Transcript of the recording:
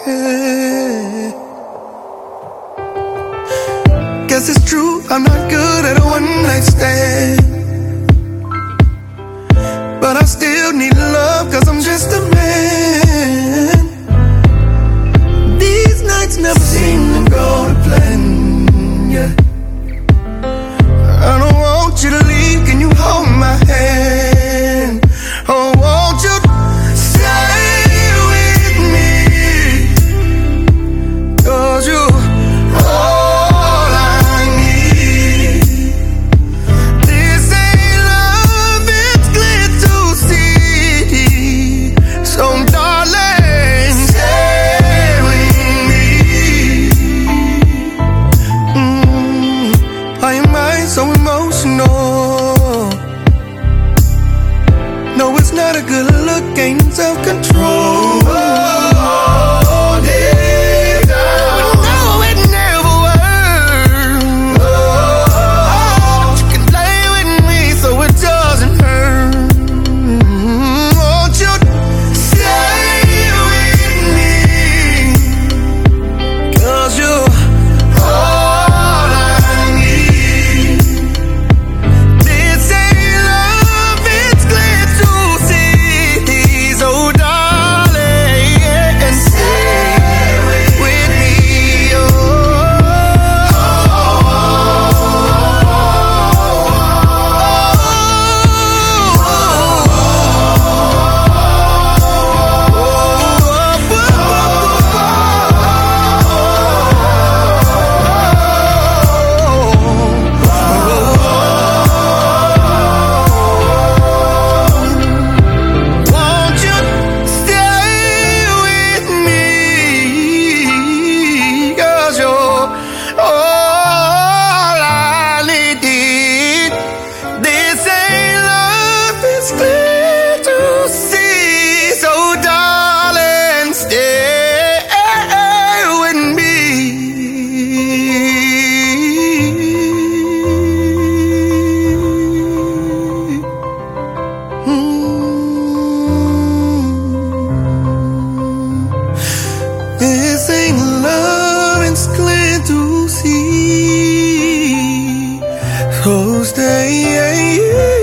Guess it's true, I'm not good at a one-night stand, but I still need love, cause I'm just a man. These nights never seem to go to plan, yeah. I don't want you to leave, can you hold my hand? Oh, won't you stay with me? Cause you're all I need. This ain't love, it's clear to see. So darling, stay with me. Why am I so emotional? No, it's not a good look, ain't self-control. This ain't love, it's clear to see. So stay.